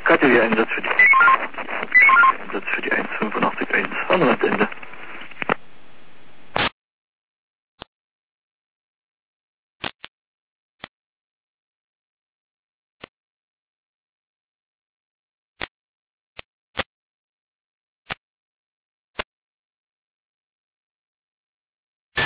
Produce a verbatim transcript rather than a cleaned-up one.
K T W Einsatz für die Einsatz für die eins fünfundachtzig eins. Anrufende.